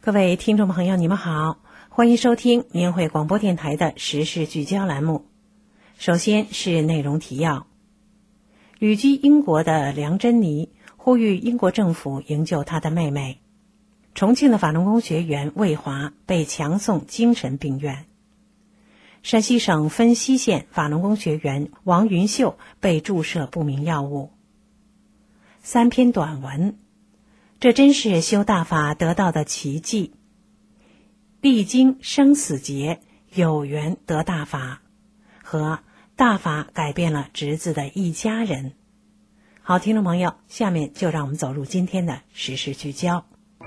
各位听众朋友，你们好，欢迎收听明慧广播电台的时事聚焦栏目。首先是内容提要。旅居英国的梁珍妮呼吁英国政府营救她的妹妹。重庆的法轮功学员魏华被强送精神病院。山西省分西县法轮功学员王云秀被注射不明药物。3篇短文，这真是修大法得到的奇迹。历经生死劫，有缘得大法，和大法改变了侄子的一家人。好，听众朋友，下面就让我们走入今天的时事聚焦。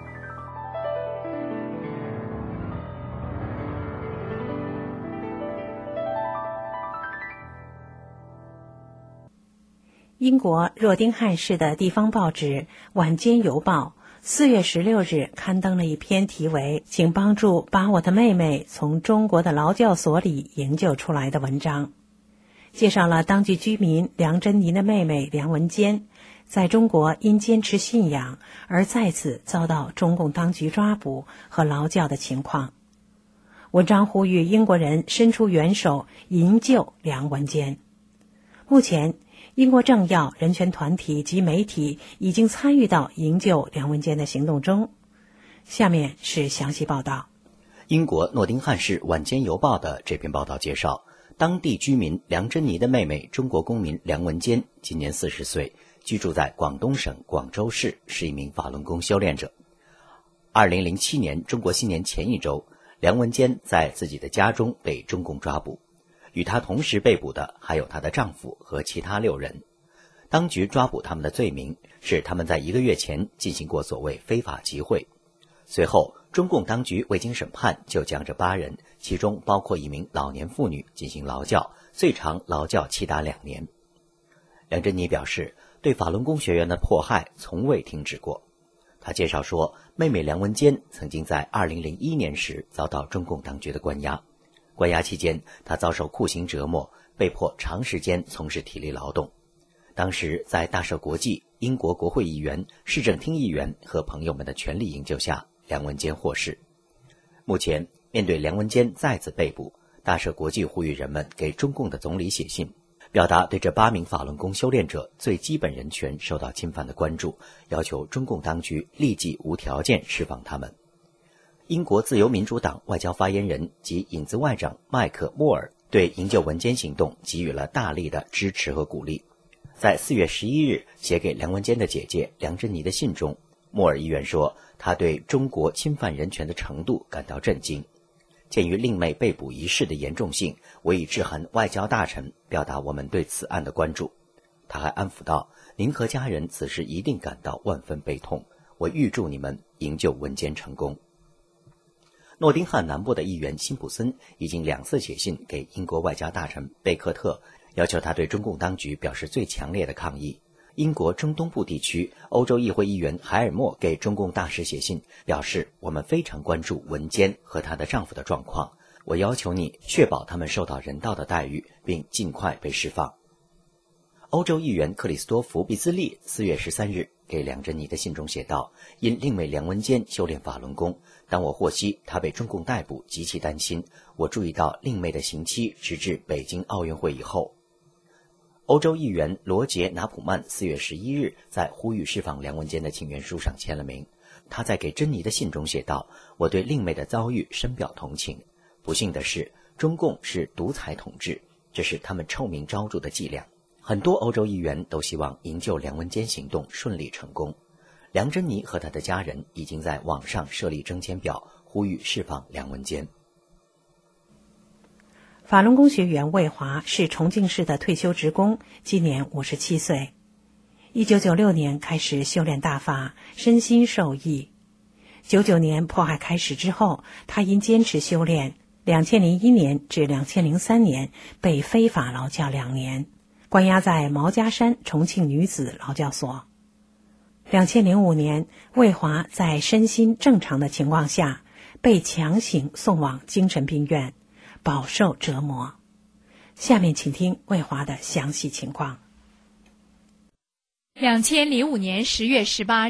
英国诺丁汉市的地方报纸《晚间邮报》4月16日刊登了一篇题为《请帮助把我的妹妹从中国的劳教所里营救出来》的文章，介绍了当地居民梁珍妮的妹妹梁文坚在中国因坚持信仰而再次遭到中共当局抓捕和劳教的情况。文章呼吁英国人伸出援手营救梁文坚。目前英国政要、人权团体及媒体已经参与到营救梁文坚的行动中。下面是详细报道。 英国诺丁汉市晚间邮报的这篇报道介绍，当地居民梁珍妮的妹妹中国公民梁文坚今年40岁，居住在广东省广州市，是一名法轮功修炼者。2007年中国新年前一周，梁文坚在自己的家中被中共抓捕。与她同时被捕的还有她的丈夫和其他6人。当局抓捕他们的罪名是他们在1个月前进行过所谓非法集会。随后，中共当局未经审判就将这8人，其中包括一名老年妇女进行劳教，最长劳教期达2年。梁珍妮表示，对法轮功学员的迫害从未停止过。她介绍说，妹妹梁文坚曾经在2001年时遭到中共当局的关押。关押期间，他遭受酷刑折磨，被迫长时间从事体力劳动。当时在大赦国际、英国国会议员、市政厅议员和朋友们的全力营救下，梁文坚获释。目前，面对梁文坚再次被捕，大赦国际呼吁人们给中共的总理写信，表达对这8名法轮功修炼者最基本人权受到侵犯的关注，要求中共当局立即无条件释放他们。英国自由民主党外交发言人及影子外长麦克·莫尔对营救文坚行动给予了大力的支持和鼓励。在4月11日写给梁文坚的姐姐梁珍妮的信中，莫尔议员说，他对中国侵犯人权的程度感到震惊。鉴于令妹被捕一事的严重性，我已致函外交大臣，表达我们对此案的关注。他还安抚道，您和家人此时一定感到万分悲痛，我预祝你们营救文坚成功。诺丁汉南部的议员辛普森已经2次写信给英国外交大臣贝克特，要求他对中共当局表示最强烈的抗议。英国中东部地区欧洲议会议员海尔默给中共大使写信，表示我们非常关注文坚和她的丈夫的状况，我要求你确保他们受到人道的待遇，并尽快被释放。欧洲议员克里斯多弗·毕兹利4月13日给梁珍妮的信中写道，因令妹梁文坚修炼法轮功，当我获悉她被中共逮捕，极其担心。我注意到令妹的刑期直至北京奥运会以后。欧洲议员罗杰·拿普曼4月11日在呼吁释放梁文坚的请愿书上签了名。他在给珍妮的信中写道，我对令妹的遭遇深表同情。不幸的是，中共是独裁统治，这是他们臭名昭著的伎俩。很多欧洲议员都希望营救梁文坚行动顺利成功。梁珍妮和她的家人已经在网上设立征签表，呼吁释放梁文坚。 法轮功学员魏华是重庆市的退休职工，今年57岁。1996年开始修炼大法，身心受益。99年迫害开始之后，他因坚持修炼，2001年至2003年被非法劳教2年。关押在毛家山重庆女子劳教所。2005年，魏华在身心正常的情况下，被强行送往精神病院，饱受折磨。下面请听魏华的详细情况。 2005年10月18日，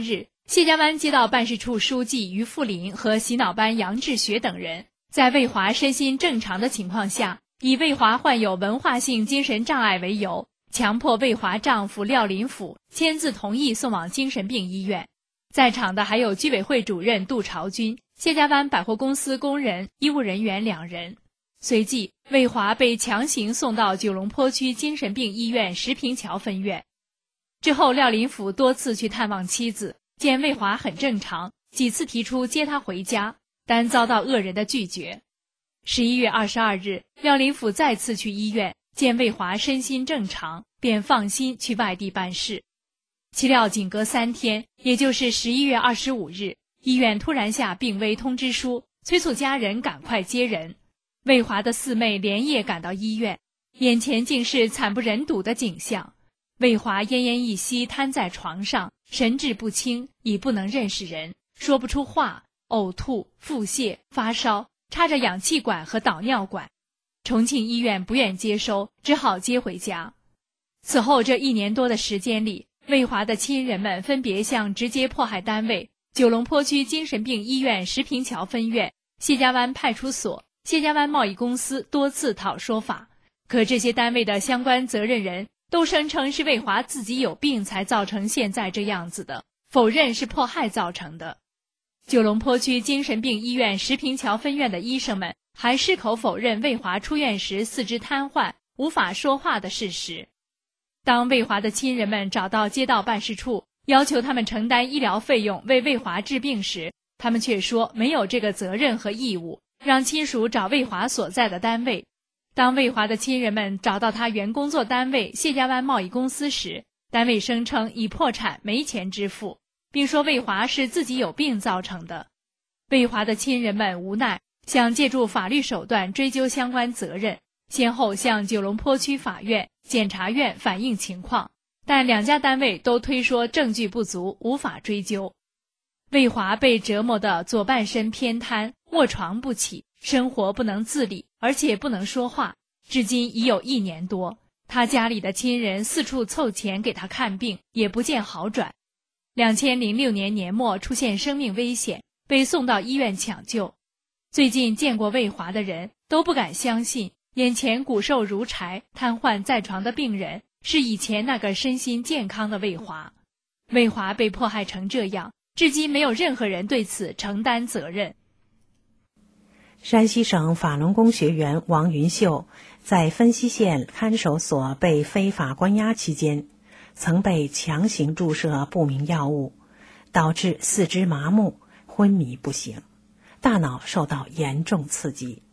谢家湾街道办事处书记于富林和洗脑班杨志学等人，在魏华身心正常的情况下，以魏华患有文化性精神障碍为由，强迫魏华丈夫廖林甫签字同意送往精神病医院。在场的还有居委会主任杜朝军、谢家湾百货公司工人、医务人员2人。随即，魏华被强行送到九龙坡区精神病医院石坪桥分院。之后，廖林甫多次去探望妻子，见魏华很正常，几次提出接她回家，但遭到恶人的拒绝。11月22日，廖林甫再次去医院，见魏华身心正常，便放心去外地办事。岂料仅隔3天，也就是11月25日，医院突然下病危通知书，催促家人赶快接人。魏华的4妹连夜赶到医院，眼前竟是惨不忍睹的景象。魏华奄奄一息瘫在床上，神志不清，已不能认识人，说不出话，呕吐、腹泻、发烧，插着氧气管和导尿管。重庆医院不愿接收，只好接回家。此后这1年多的时间里，魏华的亲人们分别向直接迫害单位九龙坡区精神病医院石坪桥分院、谢家湾派出所、谢家湾贸易公司多次讨说法，可这些单位的相关责任人都声称是魏华自己有病才造成现在这样子的，否认是迫害造成的。九龙坡区精神病医院石坪桥分院的医生们还矢口否认魏华出院时四肢瘫痪、无法说话的事实。当魏华的亲人们找到街道办事处，要求他们承担医疗费用为魏华治病时，他们却说没有这个责任和义务，让亲属找魏华所在的单位。当魏华的亲人们找到他原工作单位谢家湾贸易公司时，单位声称已破产，没钱支付，并说魏华是自己有病造成的。魏华的亲人们无奈，想借助法律手段追究相关责任，先后向九龙坡区法院、检察院反映情况，但2家单位都推说证据不足，无法追究。魏华被折磨得左半身偏瘫，卧床不起，生活不能自理，而且不能说话，至今已有1年多。他家里的亲人四处凑钱给他看病，也不见好转。2006年年末出现生命危险，被送到医院抢救。最近见过魏华的人都不敢相信，眼前骨瘦如柴、瘫痪在床的病人是以前那个身心健康的魏华。魏华被迫害成这样，至今没有任何人对此承担责任。 山西省法轮功学员王云秀在分溪县看守所被非法关押期间，曾被强行注射不明药物，导致四肢麻木、昏迷不醒，大脑受到严重刺激。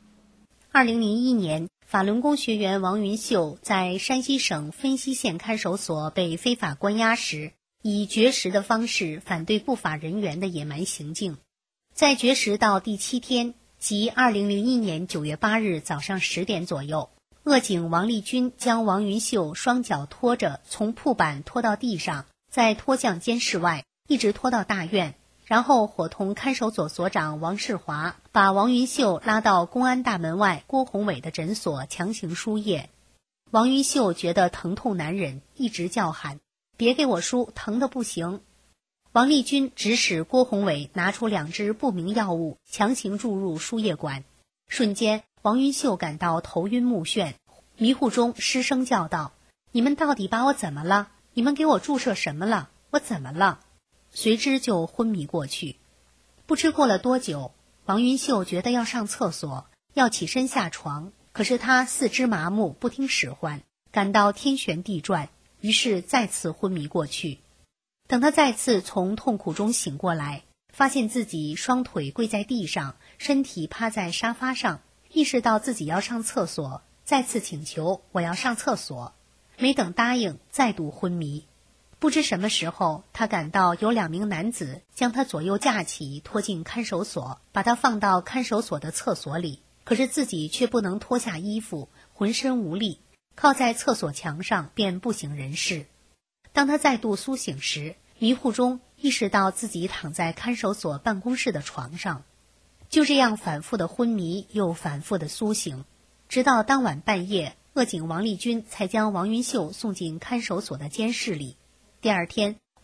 2001年，法轮功学员王云秀在山西省分溪县看守所被非法关押时，以绝食的方式反对不法人员的野蛮行径。在绝食到第7天，即2001年9月8日早上10点左右，恶警王立军将王云秀双脚拖着从铺板拖到地上，再拖向监室外，一直拖到大院，然后伙同看守所所长王世华把王云秀拉到公安大门外郭宏伟的诊所强行输液。王云秀觉得疼痛难忍，一直叫喊：“别给我输，疼得不行！”王立军指使郭宏伟拿出2支不明药物，强行注入输液管。瞬间，王云秀感到头晕目眩，迷糊中失声叫道：“你们到底把我怎么了？你们给我注射什么了？我怎么了？”随之就昏迷过去。不知过了多久，王云秀觉得要上厕所，要起身下床，可是他四肢麻木，不听使唤，感到天旋地转，于是再次昏迷过去。等他再次从痛苦中醒过来，发现自己双腿跪在地上，身体趴在沙发上，意识到自己要上厕所，再次请求：“我要上厕所。”没等答应，再度昏迷。不知什么时候，他感到有2名男子将他左右架起，拖进看守所，把他放到看守所的厕所里，可是自己却不能脱下衣服，浑身无力，靠在厕所墙上便不省人事。当他再度苏醒时，迷糊中意识到自己躺在看守所办公室的床上。就这样反复的昏迷又反复的苏醒，直到当晚半夜，恶警王立军才将王云秀送进看守所的监室里。第2天，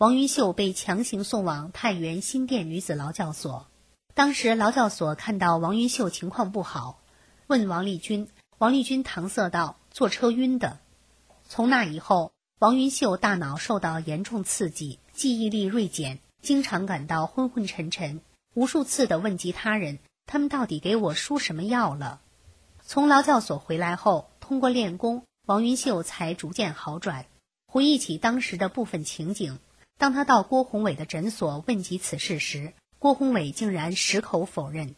王云秀被强行送往太原新店女子劳教所。当时劳教所看到王云秀情况不好，问王立军，王立军搪塞道：坐车晕的。从那以后，王云秀大脑受到严重刺激，记忆力锐减，经常感到昏昏沉沉，无数次地问及他人，他们到底给我输什么药了？从劳教所回来后，通过练功，王云秀才逐渐好转。回忆起当时的部分情景，当他到郭宏伟的诊所问及此事时，郭宏伟竟然矢口否认。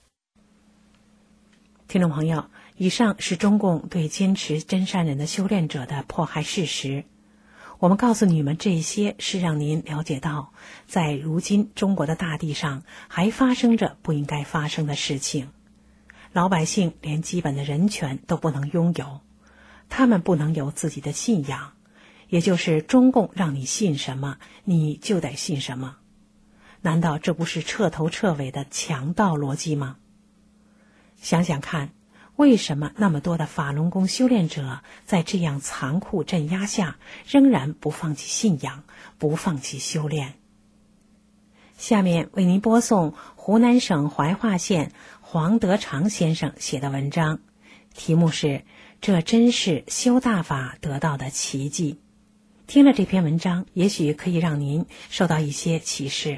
听众朋友，以上是中共对坚持真善忍的修炼者的迫害事实。我们告诉你们这些，是让您了解到，在如今中国的大地上还发生着不应该发生的事情。老百姓连基本的人权都不能拥有，他们不能有自己的信仰，也就是中共让你信什么，你就得信什么。难道这不是彻头彻尾的强盗逻辑吗？想想看，为什么那么多的法轮功修炼者在这样残酷镇压下，仍然不放弃信仰，不放弃修炼？下面为您播送湖南省怀化县黄德长先生写的文章，题目是这真是修大法得到的奇迹。听了这篇文章，也许可以让您受到一些启示。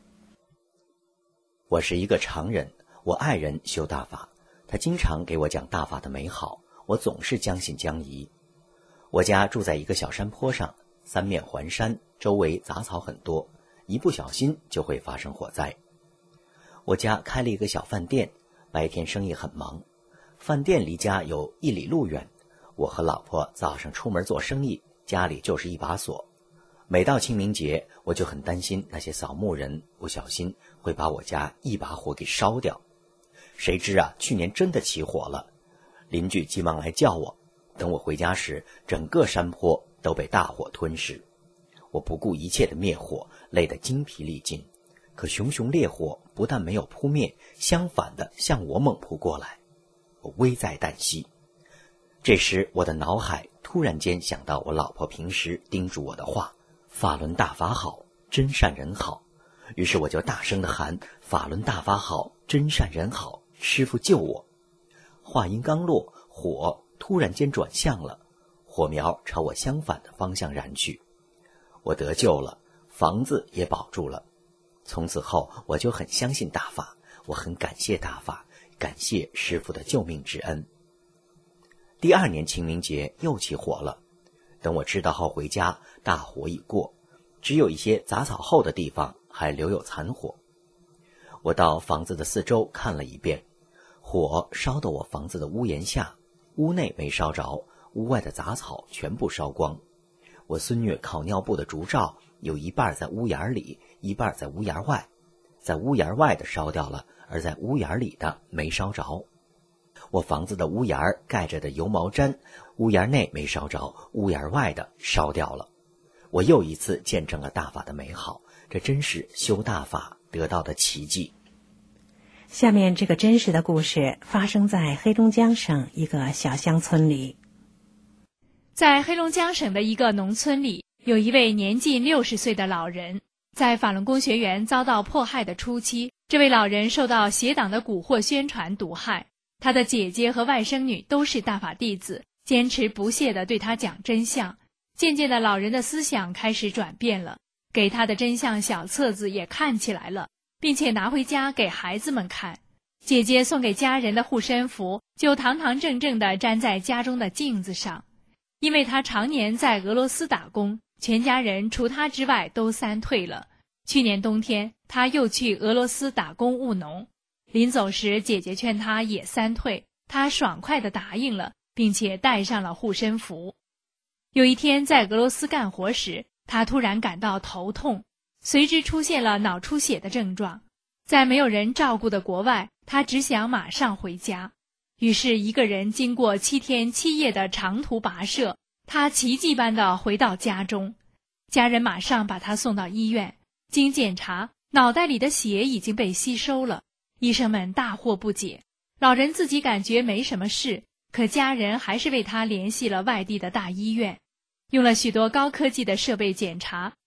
我是一个常人，我爱人修大法，他经常给我讲大法的美好，我总是将信将疑。我家住在一个小山坡上，三面环山，周围杂草很多，一不小心就会发生火灾。我家开了一个小饭店，白天生意很忙，饭店离家有1里路远，我和老婆早上出门做生意，家里就是一把锁。每到清明节，我就很担心那些扫墓人不小心会把我家一把火给烧掉。谁知啊，去年真的起火了，邻居急忙来叫我，等我回家时，整个山坡都被大火吞噬。我不顾一切的灭火，累得精疲力尽，可熊熊烈火不但没有扑灭，相反的向我猛扑过来，我危在旦夕。这时我的脑海突然间想到我老婆平时叮嘱我的话：法轮大法好，真善人好。于是我就大声地喊：法轮大法好，真善人好，师父救我。话音刚落，火突然间转向了，火苗朝我相反的方向燃去。我得救了，房子也保住了。从此后我就很相信大法，我很感谢大法，感谢师父的救命之恩。第2年清明节又起火了，等我知道后回家，大火已过，只有一些杂草后的地方还留有残火。我到房子的四周看了一遍，火烧到我房子的屋檐下，屋内没烧着，屋外的杂草全部烧光。我孙女烤尿布的烛罩有一半在屋檐里，一半在屋檐外，在屋檐外的烧掉了，而在屋檐里的没烧着。我房子的屋檐盖着的油毛毡，屋檐内没烧着，屋檐外的烧掉了。我又一次见证了大法的美好，这真是修大法得到的奇迹。 下面这个真实的故事发生在黑龙江省一个小乡村里。 在黑龙江省的一个农村里，有一位年近60岁的老人。在法轮功学员遭到迫害的初期，这位老人受到邪党的蛊惑宣传毒害。他的姐姐和外甥女都是大法弟子，坚持不懈地对他讲真相。渐渐的，老人的思想开始转变了，给他的真相小册子也看起来了，并且拿回家给孩子们看。姐姐送给家人的护身符就堂堂正正地粘在家中的镜子上。因为他常年在俄罗斯打工，全家人除他之外都3退了。去年冬天，他又去俄罗斯打工务农。临走时，姐姐劝他也3退，他爽快地答应了，并且带上了护身符。有一天在俄罗斯干活时，他突然感到头痛，随之出现了脑出血的症状。在没有人照顾的国外，他只想马上回家。于是一个人经过7天7夜的长途跋涉，他奇迹般地回到家中。家人马上把他送到医院，经检查，脑袋里的血已经被吸收了。医生们大惑不解，老人自己感觉没什么事，可家人还是为他联系了外地的大医院。用了许多高科技的设备检查，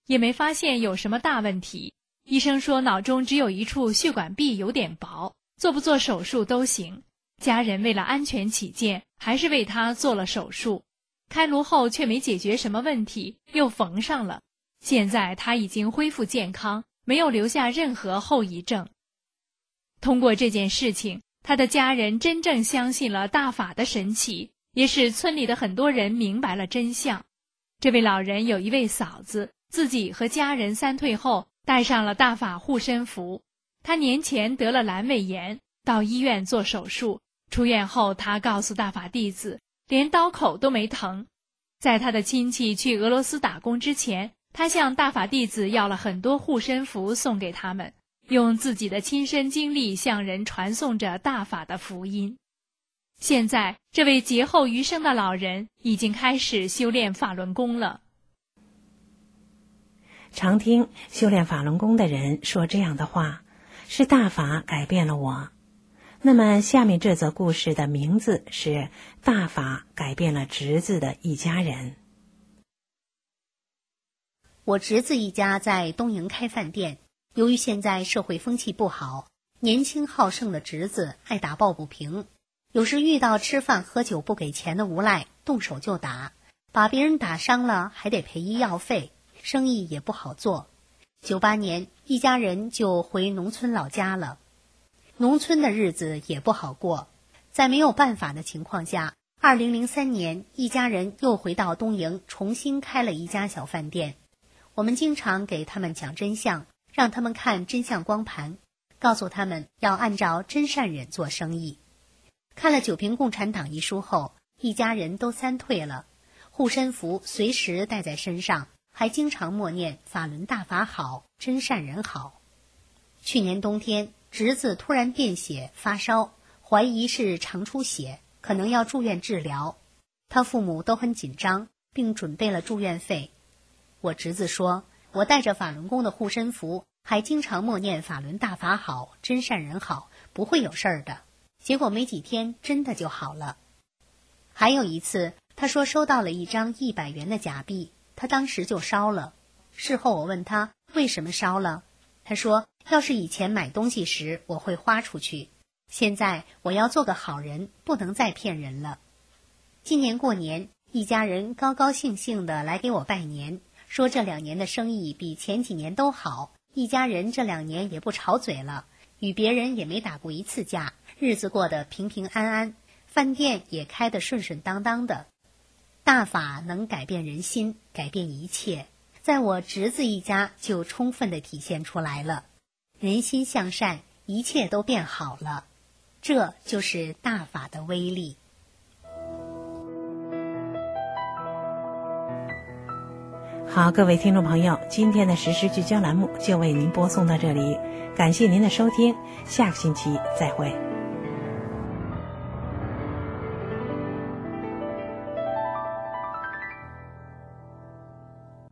也没发现有什么大问题。医生说脑中只有一处血管壁有点薄，做不做手术都行。家人为了安全起见，还是为他做了手术。开颅后却没解决什么问题，又缝上了。现在他已经恢复健康，没有留下任何后遗症。通过这件事情，他的家人真正相信了大法的神奇，也使村里的很多人明白了真相。这位老人有一位嫂子，自己和家人三退后带上了大法护身符。他年前得了阑尾炎，到医院做手术，出院后他告诉大法弟子，连刀口都没疼。在他的亲戚去俄罗斯打工之前，他向大法弟子要了很多护身符送给他们，用自己的亲身经历向人传颂着大法的福音。现在这位劫后余生的老人已经开始修炼法轮功了。 常听修炼法轮功的人说这样的话，是大法改变了我。那么下面这则故事的名字是大法改变了侄子的一家人。 我侄子一家在东营开饭店，由于现在社会风气不好，年轻好胜的侄子爱打抱不平，有时遇到吃饭喝酒不给钱的无赖，动手就打，把别人打伤了还得赔医药费，生意也不好做。98年，一家人就回农村老家了。农村的日子也不好过，在没有办法的情况下，2003年，一家人又回到东营，重新开了一家小饭店。我们经常给他们讲真相，让他们看真相光盘，告诉他们要按照真善忍做生意。看了《九评共产党》一书后，一家人都三退了，护身符随时带在身上，还经常默念法轮大法好，真善人好。去年冬天，侄子突然便血发烧，怀疑是肠出血，可能要住院治疗。他父母都很紧张，并准备了住院费。我侄子说，我带着法轮功的护身符，还经常默念法轮大法好，真善人好，不会有事儿的。结果没几天真的就好了。还有一次，他说收到了一张100元的假币，他当时就烧了。事后我问他为什么烧了，他说要是以前买东西时我会花出去，现在我要做个好人，不能再骗人了。今年过年，一家人高高兴兴地来给我拜年，说这2年的生意比前几年都好，一家人这2年也不吵嘴了，与别人也没打过一次架，日子过得平平安安，饭店也开得顺顺当当的。大法能改变人心，改变一切，在我侄子一家就充分地体现出来了。人心向善，一切都变好了，这就是大法的威力。 好，各位听众朋友，今天的时事聚焦栏目就为您播送到这里，感谢您的收听，下个星期再会。